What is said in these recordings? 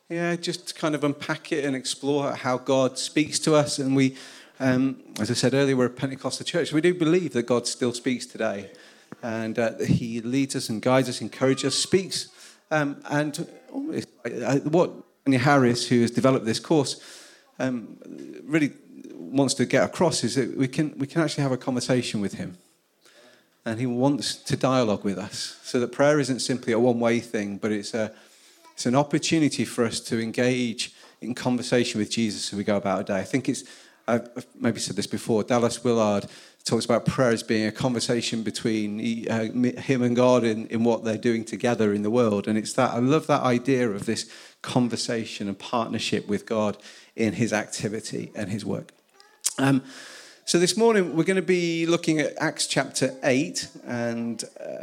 Yeah, just to kind of unpack it and explore how God speaks to us. And we, as I said earlier, we're a Pentecostal church. We do believe that God still speaks today. And he leads us and guides us, encourages us, speaks. And what Annie Harris, who has developed this course, really wants to get across is that we can actually have a conversation with him. And he wants to dialogue with us, so that prayer isn't simply a one-way thing, but it's an opportunity for us to engage in conversation with Jesus as we go about our day. I think I've maybe said this before, Dallas Willard talks about prayer as being a conversation between him and God in what they're doing together in the world. And it's that, I love that idea of this conversation and partnership with God in his activity and his work. So this morning we're going to be looking at Acts chapter 8, and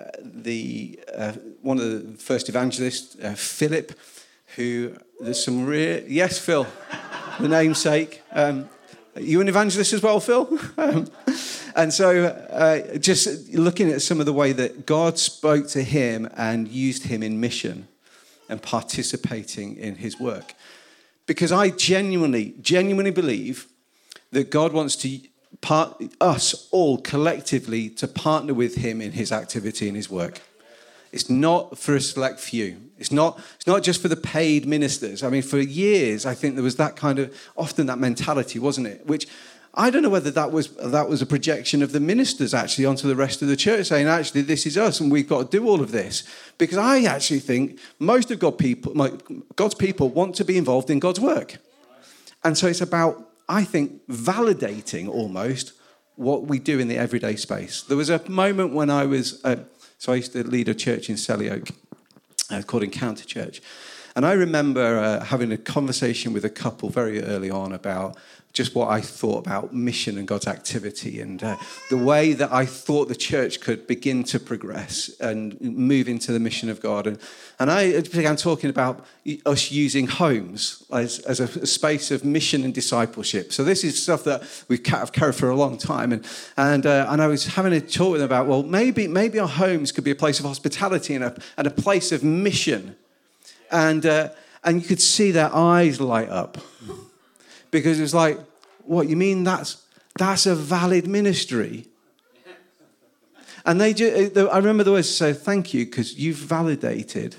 one of the first evangelists, Philip, who there's some yes, Phil, the namesake. Are you an evangelist as well, Phil? And so just looking at some of the way that God spoke to him and used him in mission and participating in his work. Because I genuinely believe that God wants to us all collectively to partner with him in his activity and his work. It's not for a select few. It's not just for the paid ministers. I mean, for years, I think there was that kind of, often that mentality, wasn't it? Which I don't know whether that was a projection of the ministers actually onto the rest of the church, saying, actually, this is us and we've got to do all of this. Because I actually think most of God's people want to be involved in God's work. And so it's about, I think, validating almost what we do in the everyday space. There was a moment when I was, so I used to lead a church in Selly Oak called Encounter Church. And I remember having a conversation with a couple very early on about just what I thought about mission and God's activity and the way that I thought the church could begin to progress and move into the mission of God. And I began talking about us using homes as a space of mission and discipleship. So this is stuff that we've carried for a long time. And I was having a talk with them about, well, maybe our homes could be a place of hospitality and a place of mission. And you could see their eyes light up. Because it was like, what, you mean that's a valid ministry? And I remember the words to say, thank you, because you've validated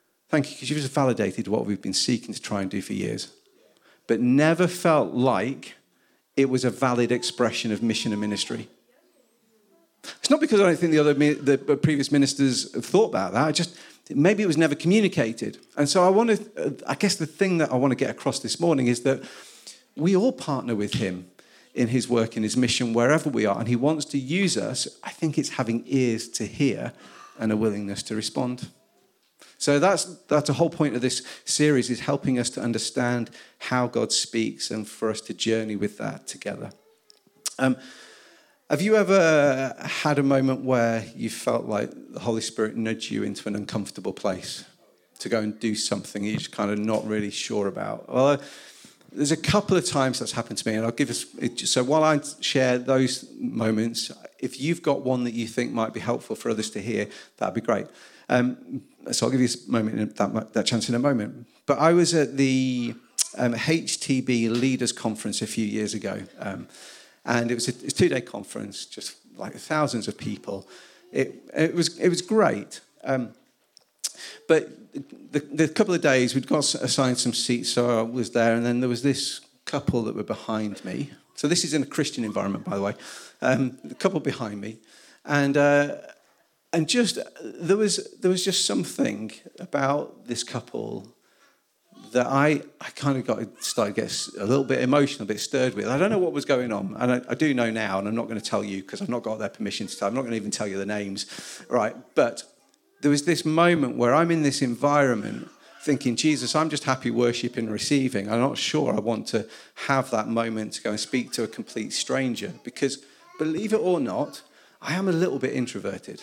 what we've been seeking to try and do for years. But never felt like it was a valid expression of mission and ministry. It's not because I don't think the previous ministers have thought about that. Maybe it was never communicated. And so I guess the thing that I want to get across this morning is that we all partner with him in his work, in his mission, wherever we are. And he wants to use us. I think it's having ears to hear and a willingness to respond. So that's the whole point of this series, is helping us to understand how God speaks and for us to journey with that together. Have you ever had a moment where you felt like the Holy Spirit nudged you into an uncomfortable place to go and do something you're just kind of not really sure about? Well, there's a couple of times that's happened to me, and I'll give us. So while I share those moments, if you've got one that you think might be helpful for others to hear, that'd be great. So I'll give you that chance in a moment. But I was at the HTB Leaders Conference a few years ago, and it was a 2-day conference, just like thousands of people. It was great. But the couple of days, we'd got assigned some seats, so I was there, and then there was this couple that were behind me. So this is in a Christian environment, by the way. The couple behind me, and just there was just something about this couple that I kind of started to get a little bit emotional, a bit stirred with. I don't know what was going on, and I do know now, and I'm not going to tell you because I've not got their permission to tell. I'm not going to even tell you the names, right? But there was this moment where I'm in this environment thinking, Jesus, I'm just happy worshiping and receiving. I'm not sure I want to have that moment to go and speak to a complete stranger because, believe it or not, I am a little bit introverted.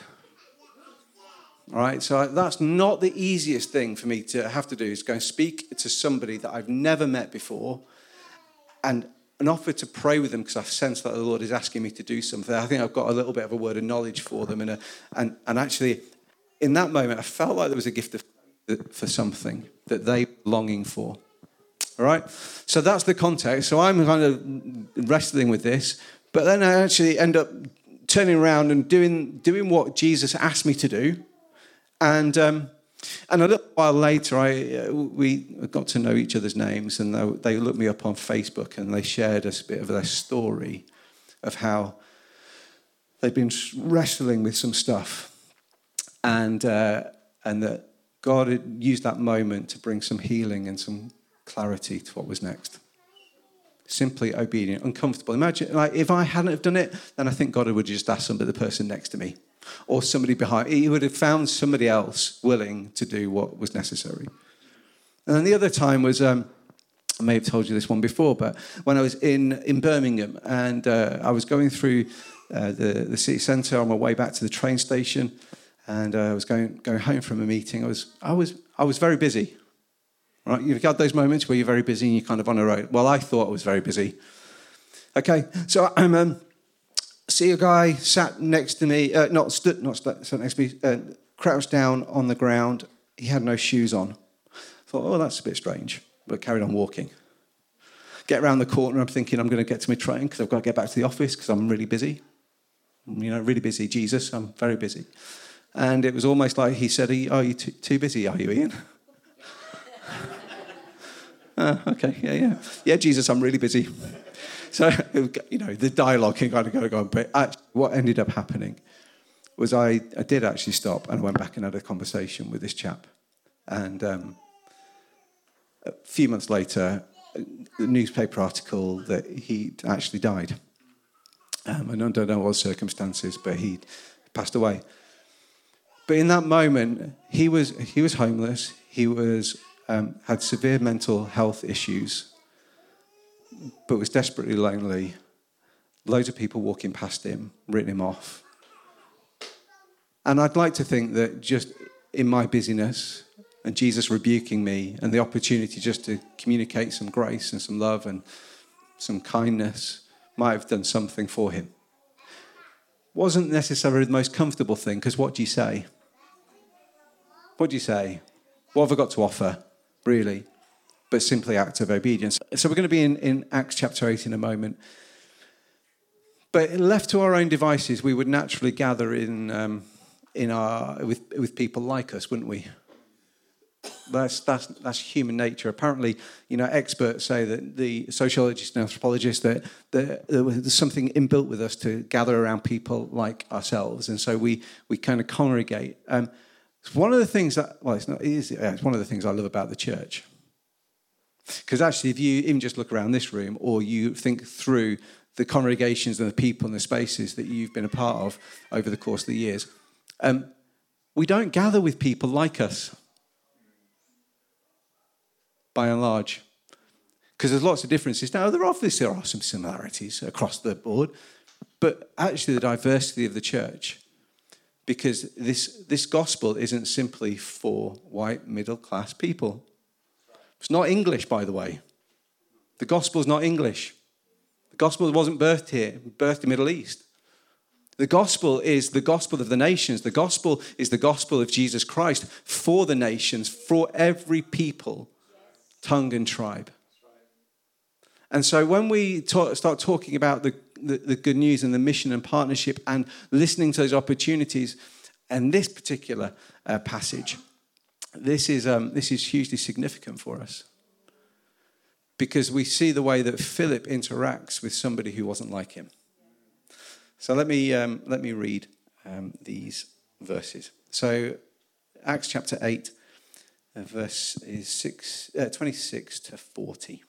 All right, so that's not the easiest thing for me to have to do, is go and speak to somebody that I've never met before and offer to pray with them because I've sensed that the Lord is asking me to do something. I think I've got a little bit of a word of knowledge for them. And actually, in that moment, I felt like there was a gift of faith for something that they're longing for. All right? So that's the context. So I'm kind of wrestling with this, but then I actually end up turning around and doing what Jesus asked me to do. And a little while later, we got to know each other's names, and they looked me up on Facebook, and they shared a bit of their story of how they'd been wrestling with some stuff, and that God had used that moment to bring some healing and some clarity to what was next. Simply obedient, uncomfortable. Imagine, like, if I hadn't have done it, then I think God would have just asked the person next to me or somebody behind. He would have found somebody else willing to do what was necessary. And then the other time was, I may have told you this one before, but when I was in Birmingham, and I was going through the city centre on my way back to the train station, and I was going home from a meeting. I was very busy. Right? You've got those moments where you're very busy and you're kind of on a road. Well, I thought I was very busy. Okay, so I'm see a guy sat next to me, sat next to me, crouched down on the ground. He had no shoes on. I thought, oh, that's a bit strange, but carried on walking. Get around the corner, I'm thinking I'm going to get to my train because I've got to get back to the office because I'm really busy. Really busy. Jesus, I'm very busy. And it was almost like he said, are you too busy, are you, Ian? Okay, yeah. Yeah, Jesus, I'm really busy. So, the dialogue can kind of go on. But actually, what ended up happening was I did actually stop and I went back and had a conversation with this chap. And a few months later, a newspaper article that he actually died. I don't know what circumstances, but he passed away. But in that moment, he was homeless. He was had severe mental health issues, but was desperately lonely. Loads of people walking past him, written him off. And I'd like to think that just in my busyness and Jesus rebuking me and the opportunity just to communicate some grace and some love and some kindness might have done something for him. Wasn't necessarily the most comfortable thing, because what do you say? What do you say? What have I got to offer, really? But simply acts of obedience. So we're going to be in Acts chapter 8 in a moment. But left to our own devices, we would naturally gather with people like us, wouldn't we? That's human nature. Apparently, experts say that the sociologists and anthropologists that there's something inbuilt with us to gather around people like ourselves, and so we kind of congregate. It's one of the things that it's one of the things I love about the church. Because actually, if you even just look around this room, or you think through the congregations and the people and the spaces that you've been a part of over the course of the years, we don't gather with people like us, by and large. Because there's lots of differences. Now, there are some similarities across the board, but actually the diversity of the church, because this gospel isn't simply for white middle-class people. It's not English, by the way. The gospel's not English. The gospel wasn't birthed here, birthed in the Middle East. The gospel is the gospel of the nations. The gospel is the gospel of Jesus Christ for the nations, for every people, tongue and tribe. And so when we start talking about the good news and the mission and partnership and listening to those opportunities, and this particular passage, this is hugely significant for us, because we see the way that Philip interacts with somebody who wasn't like him. So let me read these verses. So Acts chapter 8, verse is 26 to 40.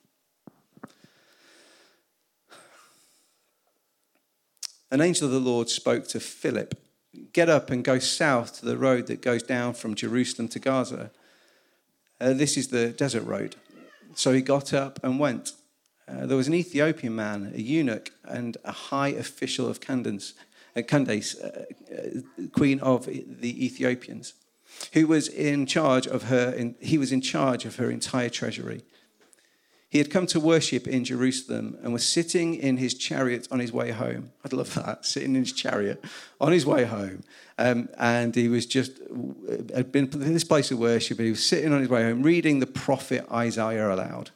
An angel of the Lord spoke to Philip, "Get up and go south to the road that goes down from Jerusalem to Gaza. This is the desert road." So he got up and went. There was an Ethiopian man, a eunuch, and a high official of Candace, queen of the Ethiopians, who was in charge of her. He was in charge of her entire treasury. He had come to worship in Jerusalem and was sitting in his chariot on his way home. I'd love that, sitting in his chariot on his way home. And he was had been in this place of worship, and he was sitting on his way home reading the prophet Isaiah aloud.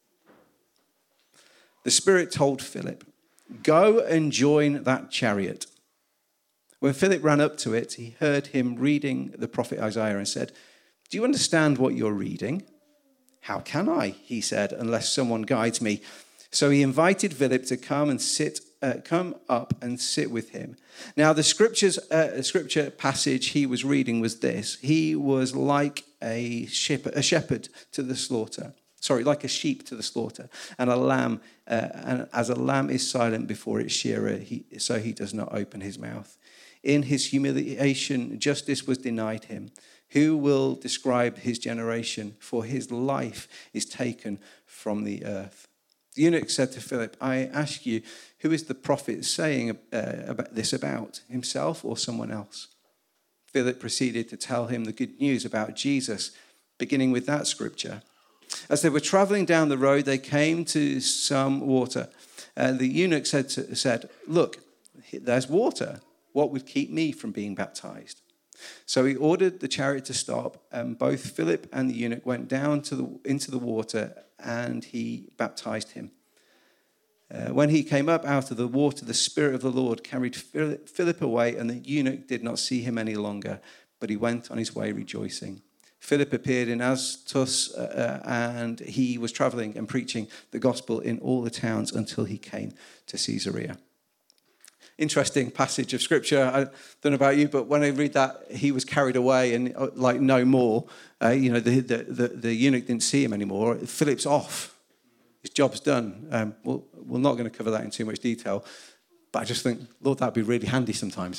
The Spirit told Philip, "Go and join that chariot." When Philip ran up to it, he heard him reading the prophet Isaiah and said, "Do you understand what you're reading?" "How can I," he said, "unless someone guides me?" So he invited Philip to come up and sit with him. Now, the scripture passage he was reading was this: he was like a shepherd to the slaughter. Like a sheep to the slaughter, and a lamb, and as a lamb is silent before its shearer, so he does not open his mouth. In his humiliation, justice was denied him. Who will describe his generation? For his life is taken from the earth. The eunuch said to Philip, "I ask you, who is the prophet saying about himself or someone else?" Philip proceeded to tell him the good news about Jesus, beginning with that scripture. As they were traveling down the road, they came to some water. The eunuch said, "Look, there's water. What would keep me from being baptized?" So he ordered the chariot to stop, and both Philip and the eunuch went down into the water, and he baptized him. When he came up out of the water, the Spirit of the Lord carried Philip away, and the eunuch did not see him any longer, but he went on his way rejoicing. Philip appeared in Azotus, and he was traveling and preaching the gospel in all the towns until he came to Caesarea. Interesting passage of scripture. I don't know about you, but when I read that, he was carried away and no more. The eunuch didn't see him anymore. Philip's off. His job's done. We're not going to cover that in too much detail, but I just think, Lord, that'd be really handy sometimes.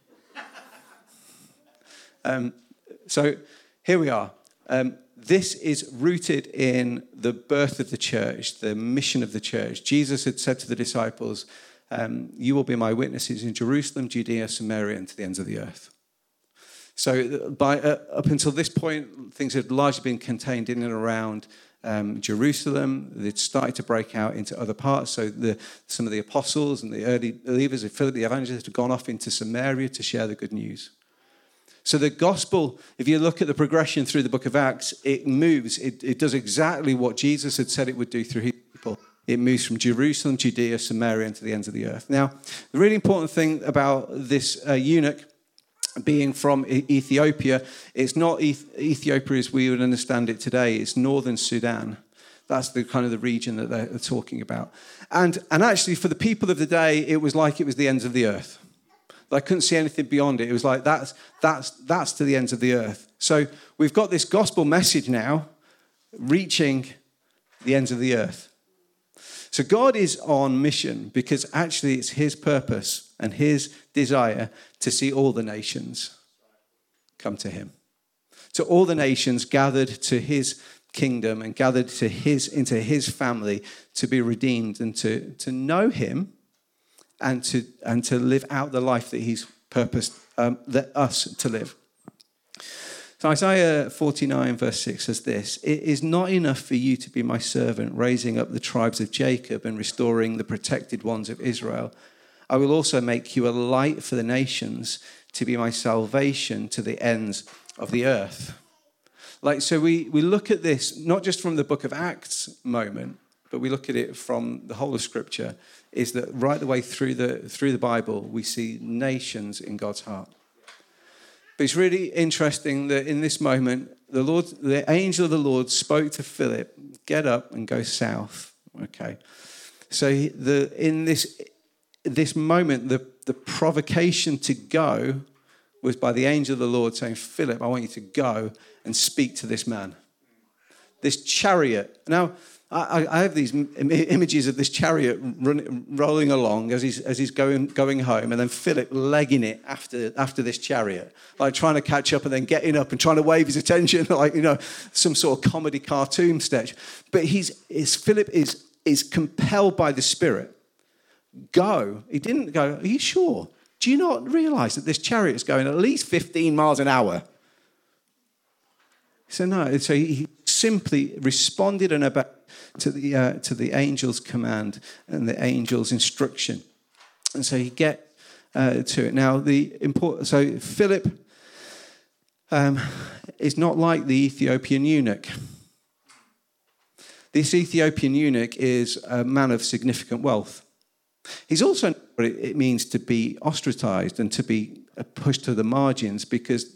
So here we are. This is rooted in the birth of the church, the mission of the church. Jesus had said to the disciples, "You will be my witnesses in Jerusalem, Judea, Samaria, and to the ends of the earth." So up until this point, things had largely been contained in and around Jerusalem. They'd started to break out into other parts. So some of the apostles and the early believers of Philip the Evangelist had gone off into Samaria to share the good news. So the gospel, if you look at the progression through the book of Acts, it moves. It does exactly what Jesus had said it would do through his people. It moves from Jerusalem, Judea, Samaria, and to the ends of the earth. Now, the really important thing about this eunuch being from Ethiopia, it's not Ethiopia as we would understand it today. It's northern Sudan. That's the kind of the region that they're talking about. And actually, for the people of the day, it was like it was the ends of the earth. I couldn't see anything beyond it. It was like, that's to the ends of the earth. So we've got this gospel message now reaching the ends of the earth. So God is on mission because actually it's his purpose and his desire to see all the nations come to him. So all the nations gathered to his kingdom and gathered into his family to be redeemed and to know him and to live out the life that he's purposed us to live. So Isaiah 49 verse 6 says this: "It is not enough for you to be my servant, raising up the tribes of Jacob and restoring the protected ones of Israel. I will also make you a light for the nations, to be my salvation to the ends of the earth." So we look at this not just from the book of Acts moment, but we look at it from the whole of Scripture, is that right the way through the Bible, we see nations in God's heart. But it's really interesting that in this moment, the angel of the Lord spoke to Philip, "Get up and go south." Okay. So in this moment, the provocation to go was by the angel of the Lord saying, "Philip, I want you to go and speak to this man." This chariot. Now, I have these images of this chariot rolling along as he's going home, and then Philip legging it after this chariot, like trying to catch up and then getting up and trying to wave his attention, like some sort of comedy cartoon sketch. But Philip is compelled by the Spirit. Go. He didn't go, "Are you sure? Do you not realize that this chariot is going at least 15 miles an hour?" So no. So he simply responded and obeyed to the angel's command and the angel's instruction. And so he get to it. Now, so Philip is not like the Ethiopian eunuch. This Ethiopian eunuch is a man of significant wealth. He's also what it means to be ostracized and to be pushed to the margins, because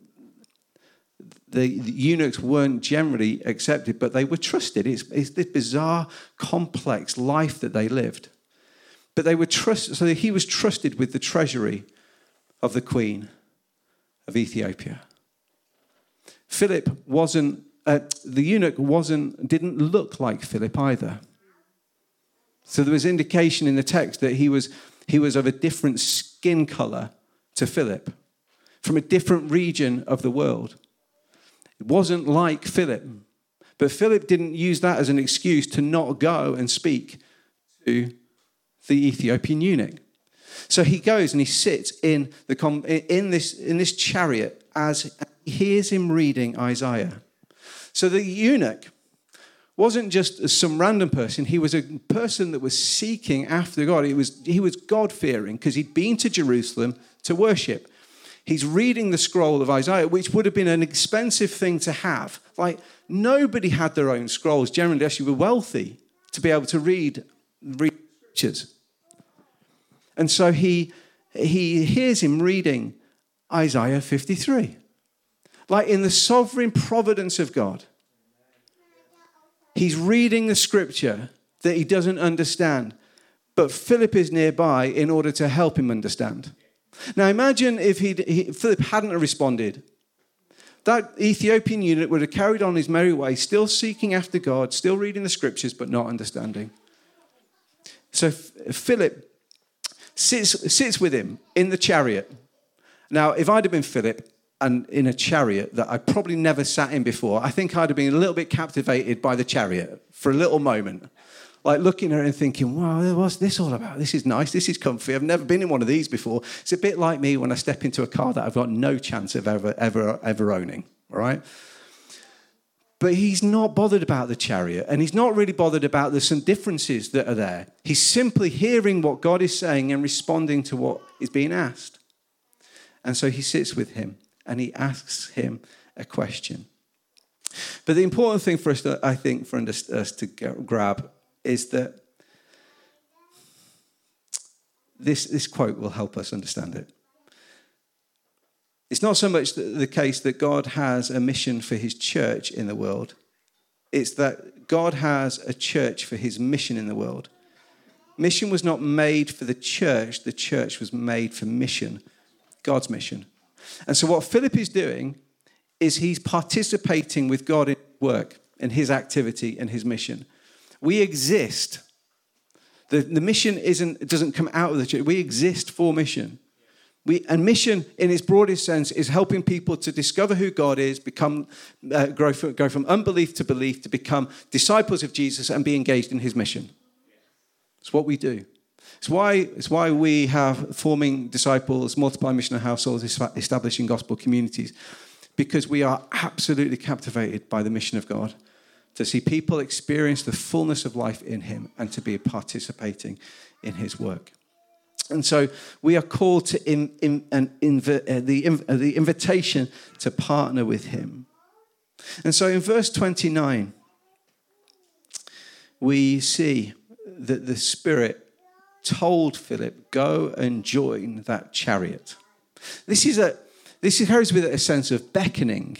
the eunuchs weren't generally accepted, but they were trusted. It's this bizarre, complex life that they lived. But they were trusted, so he was trusted with the treasury of the queen of Ethiopia. Philip wasn't, the eunuch didn't look like Philip either. So there was indication in the text that he was of a different skin color to Philip, from a different region of the world. It wasn't like Philip. But Philip didn't use that as an excuse to not go and speak to the Ethiopian eunuch. So he goes and he sits in this chariot as he hears him reading Isaiah. So the eunuch wasn't just some random person. He was a person that was seeking after God. He was God-fearing because he'd been to Jerusalem to worship. He's reading the scroll of Isaiah, which would have been an expensive thing to have. Like, nobody had their own scrolls, generally, unless you were wealthy, to be able to read scriptures. And so he hears him reading Isaiah 53. Like, in the sovereign providence of God, he's reading the scripture that he doesn't understand, but Philip is nearby in order to help him understand. Now imagine if Philip hadn't responded. That Ethiopian eunuch would have carried on his merry way, still seeking after God, still reading the scriptures, but not understanding. So Philip sits with him in the chariot. Now, if I'd have been Philip, and in a chariot that I probably never sat in before, I think I'd have been a little bit captivated by the chariot for a little moment. Like looking at it and thinking, wow, what's this all about? This is nice, this is comfy. I've never been in one of these before. It's a bit like me when I step into a car that I've got no chance of ever owning, all right? But he's not bothered about the chariot, and he's not really bothered about some differences that are there. He's simply hearing what God is saying and responding to what is being asked. And so he sits with him. And he asks him a question. But the important thing for us, I think, for us to grab is that this quote will help us understand it. It's not so much the case that God has a mission for his church in the world. It's that God has a church for his mission in the world. Mission was not made for the church was made for mission, God's mission. And so what Philip is doing is he's participating with God in work, in his activity and his mission. We exist. The mission doesn't come out of the church. We exist for mission. And mission, in its broadest sense, is helping people to discover who God is, go from unbelief to belief, to become disciples of Jesus and be engaged in his mission. It's what we do. It's why we have forming disciples, multiplying missionary households, establishing gospel communities, because we are absolutely captivated by the mission of God, to see people experience the fullness of life in him and to be participating in his work. And so we are called to the invitation to partner with him. And so in verse 29, we see that the Spirit told Philip, go and join that chariot. This carries with it a sense of beckoning.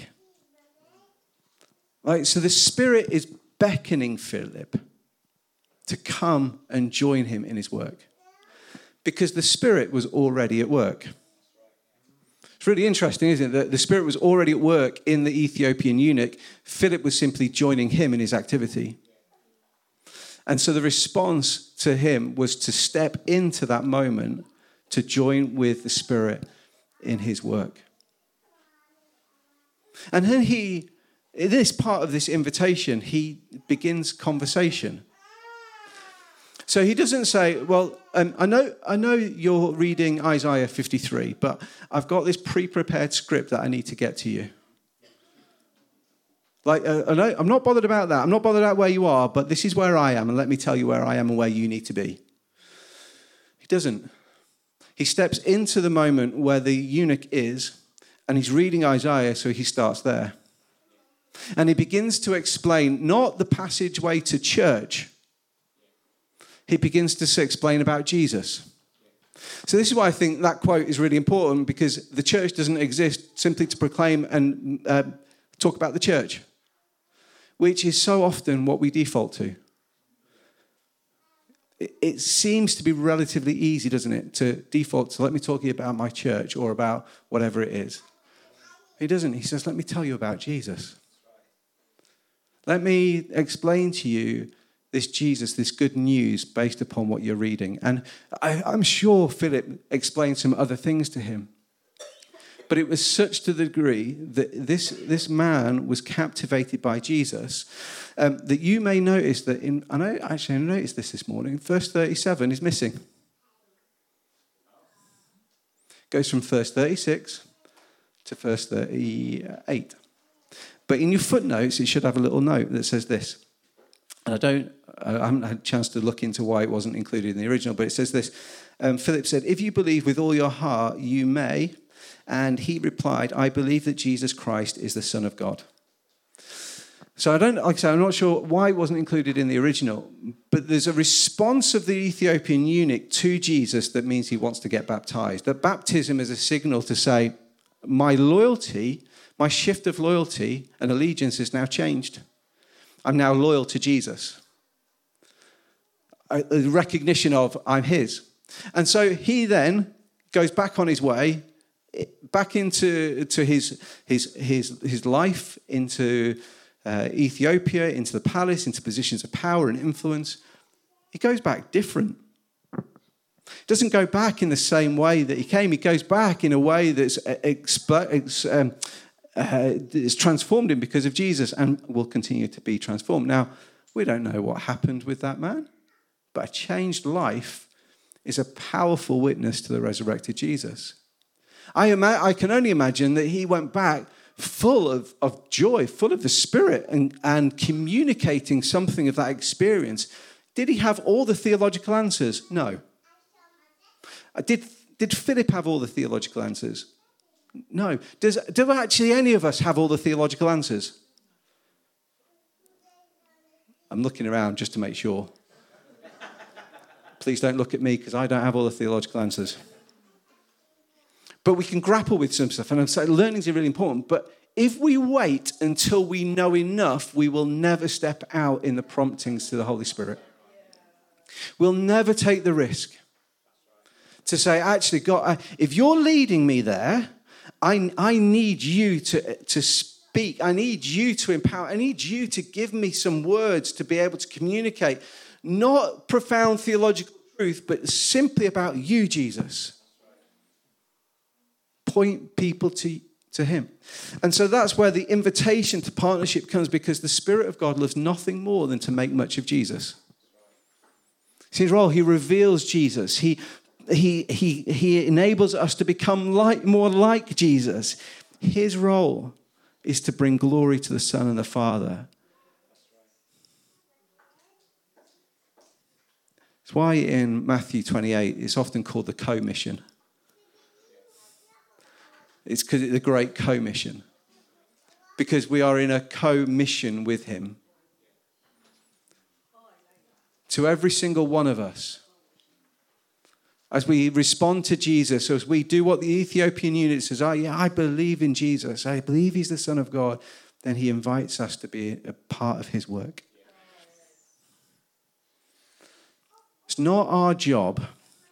Right? So the Spirit is beckoning Philip to come and join him in his work, because the Spirit was already at work. It's really interesting, isn't it, that the Spirit was already at work in the Ethiopian eunuch. Philip was simply joining him in his activity. And so the response to him was to step into that moment to join with the Spirit in his work. And then in this part of this invitation, he begins conversation. So he doesn't say, well, I know you're reading Isaiah 53, but I've got this pre-prepared script that I need to get to you. Like, I'm not bothered about that. I'm not bothered about where you are, but this is where I am, and let me tell you where I am and where you need to be. He doesn't. He steps into the moment where the eunuch is, and he's reading Isaiah, so he starts there. And he begins to explain not the passageway to church. He begins to explain about Jesus. So this is why I think that quote is really important, because the church doesn't exist simply to proclaim and talk about the church, which is so often what we default to. It seems to be relatively easy, doesn't it, to default to let me talk to you about my church or about whatever it is. He doesn't. He says, let me tell you about Jesus. Let me explain to you this Jesus, this good news based upon what you're reading. And I'm sure Philip explained some other things to him. But it was such to the degree that this man was captivated by Jesus that you may notice that I noticed this morning, verse 37 is missing. Goes from verse 36 to verse 38. But in your footnotes, it should have a little note that says this. And I haven't had a chance to look into why it wasn't included in the original, but it says this. Philip said, if you believe with all your heart, you may. And he replied, I believe that Jesus Christ is the Son of God. So I'm not sure why it wasn't included in the original, but there's a response of the Ethiopian eunuch to Jesus that means he wants to get baptized. That baptism is a signal to say, my loyalty, my shift of loyalty and allegiance is now changed. I'm now loyal to Jesus. A recognition of I'm his. And so he then goes back on his way, back into his life, into Ethiopia, into the palace, into positions of power and influence. He goes back different. He doesn't go back in the same way that he came. He goes back in a way that's transformed him because of Jesus and will continue to be transformed. Now, we don't know what happened with that man, but a changed life is a powerful witness to the resurrected Jesus. I can only imagine that he went back full of joy, full of the Spirit, and communicating something of that experience. Did he have all the theological answers? No. Did Philip have all the theological answers? No. Do actually any of us have all the theological answers? I'm looking around just to make sure. Please don't look at me because I don't have all the theological answers. But we can grapple with some stuff, and I'm saying learning is really important. But if we wait until we know enough, we will never step out in the promptings to the Holy Spirit. We'll never take the risk to say, actually, God, if you're leading me there, I need you to speak. I need you to empower. I need you to give me some words to be able to communicate, not profound theological truth, but simply about you, Jesus. Point people to him. And so that's where the invitation to partnership comes, because the Spirit of God loves nothing more than to make much of Jesus. It's his role. He reveals Jesus. He enables us to become more like Jesus. His role is to bring glory to the Son and the Father. It's why in Matthew 28, it's often called the commission. It's because it's the great commission. Because we are in a co-mission with him. To every single one of us. As we respond to Jesus, as we do what the Ethiopian eunuch says, oh yeah, I believe in Jesus. I believe he's the Son of God. Then he invites us to be a part of his work. It's not our job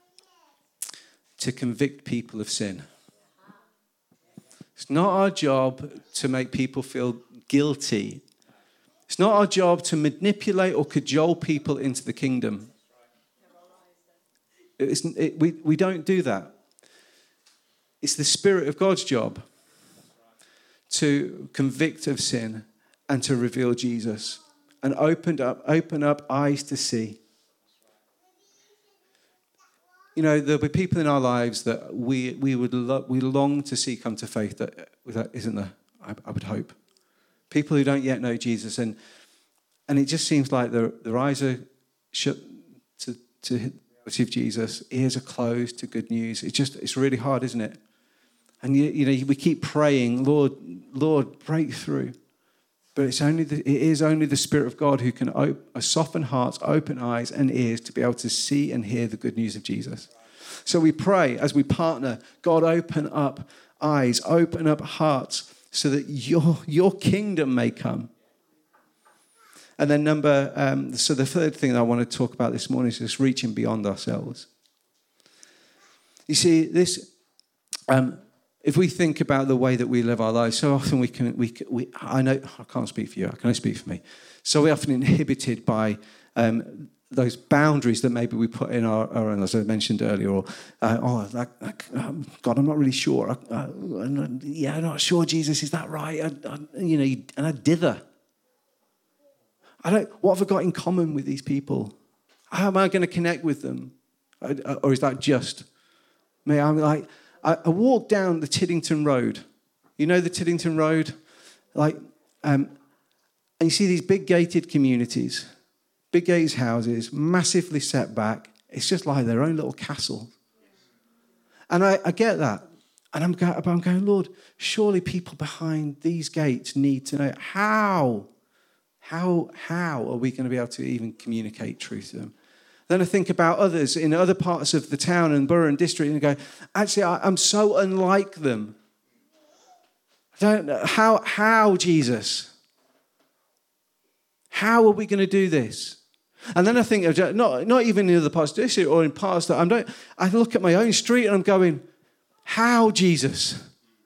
to convict people of sin. It's not our job to make people feel guilty. It's not our job to manipulate or cajole people into the kingdom. We don't do that. It's the Spirit of God's job to convict of sin and to reveal Jesus and open up eyes to see. You know, there'll be people in our lives that we long to see come to faith. That isn't there. I would hope. people who don't yet know Jesus. And it just seems like their eyes are shut to the reality of Jesus. Ears are closed to good news. It's really hard, isn't it? And we keep praying, Lord, break through. But it is only the Spirit of God who can soften hearts, open eyes and ears to be able to see and hear the good news of Jesus. So we pray as we partner, God, open up eyes, open up hearts so that your kingdom may come. And then so the third thing that I want to talk about this morning is just reaching beyond ourselves. You see, this, if we think about the way that we live our lives, so often I know, I can't speak for you, I can only speak for me. So we're often inhibited by those boundaries that maybe we put in our own, as I mentioned earlier, or, God, I'm not really sure. I'm not sure, Jesus, is that right? And I dither. What have I got in common with these people? How am I going to connect with them? Or is that just me? I'm like, I walk down the Tiddington Road. You know the Tiddington Road? And you see these big gated communities, big gated houses, massively set back. It's just like their own little castle. And I get that. And I'm going, Lord, surely people behind these gates need to know how are we going to be able to even communicate truth to them? Then I think about others in other parts of the town and borough and district and go, actually, I'm so unlike them. I don't know. How, Jesus? How are we going to do this? And then I think, of not even in other parts of the district or in parts that I look at my own street and I'm going, how, Jesus?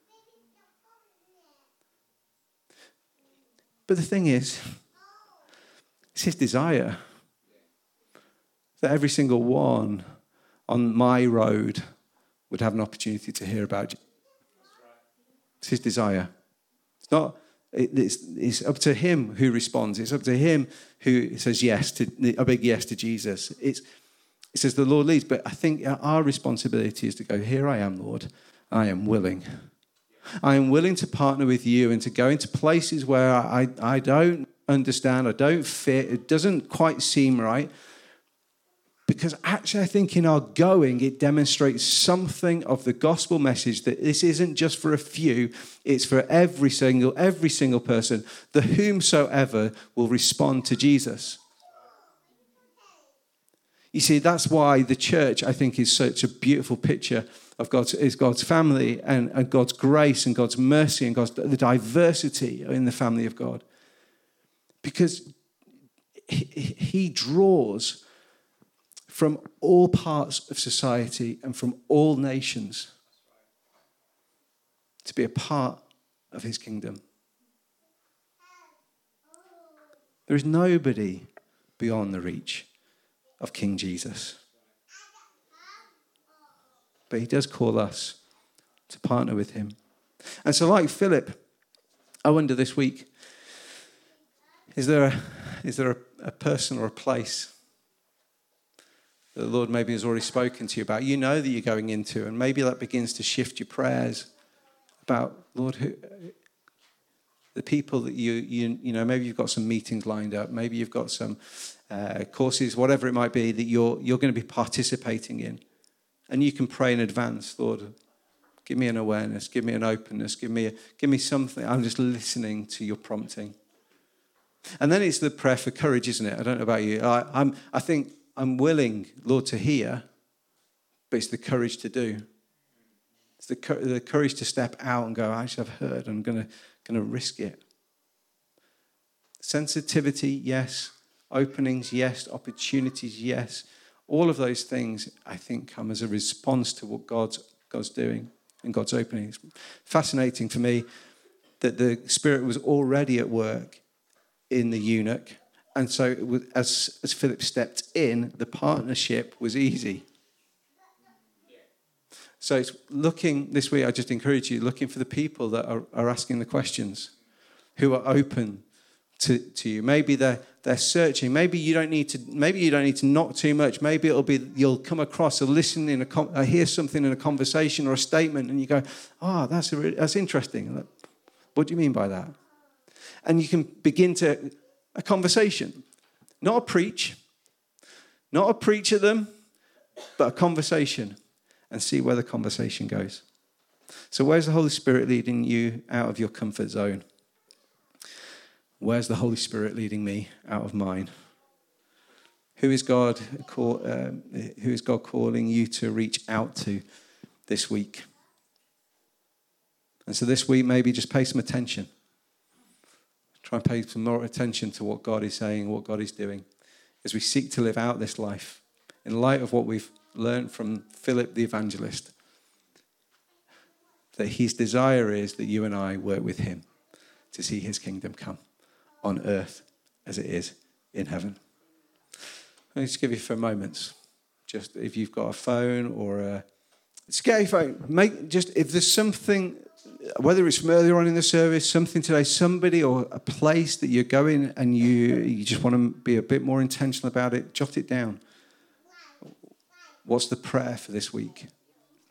But the thing is, it's his desire that every single one on my road would have an opportunity to hear about you. It's his desire. It's up to him who responds. It's up to him who says a big yes to Jesus. It says the Lord leads, but I think our responsibility is to go, here I am, Lord. I am willing. I am willing to partner with you and to go into places where I don't understand, I don't fit, it doesn't quite seem right. Because actually I think in our going, it demonstrates something of the gospel message that this isn't just for a few, it's for every single person, the whomsoever will respond to Jesus. You see, that's why the church, I think, is such a beautiful picture of God's family and God's grace and God's mercy and the diversity in the family of God. Because he draws from all parts of society and from all nations to be a part of his kingdom. There is nobody beyond the reach of King Jesus. But he does call us to partner with him. And so like Philip, I wonder this week, is there a person or a place that the Lord maybe has already spoken to you about? You know that you're going into, and maybe that begins to shift your prayers about, Lord, the people that you know, maybe you've got some meetings lined up, maybe you've got some courses, whatever it might be, that you're going to be participating in. And you can pray in advance, Lord, give me an awareness, give me an openness, give me something. I'm just listening to your prompting. And then it's the prayer for courage, isn't it? I don't know about you. I think I'm willing, Lord, to hear, but it's the courage to do. It's the courage to step out and go, actually, I've heard, I'm going to risk it. Sensitivity, yes. Openings, yes. Opportunities, yes. All of those things, I think, come as a response to what God's doing and God's opening. It's fascinating for me that the Spirit was already at work in the eunuch. And so as Philip stepped in, the partnership was easy. So it's looking, this week I just encourage you, looking for the people that are asking the questions, who are open to you. Maybe they're searching. Maybe you don't need to knock too much. Maybe it'll be you'll come across or listen hear something in a conversation or a statement, and you go, that's interesting. What do you mean by that? And you can begin a conversation. Not a preach. Not a preach at them, but a conversation. And see where the conversation goes. So where's the Holy Spirit leading you out of your comfort zone? Where's the Holy Spirit leading me out of mine? Who is God calling you to reach out to this week? And so this week, maybe just pay some attention. Try and pay some more attention to what God is saying, what God is doing, as we seek to live out this life in light of what we've learned from Philip the evangelist. That his desire is that you and I work with him to see his kingdom come on earth as it is in heaven. I'll just give you a few moments. Just if you've got a phone or just get your phone. If there's something, whether it's from earlier on in the service, something today, somebody or a place that you're going and you just want to be a bit more intentional about it, jot it down. What's the prayer for this week?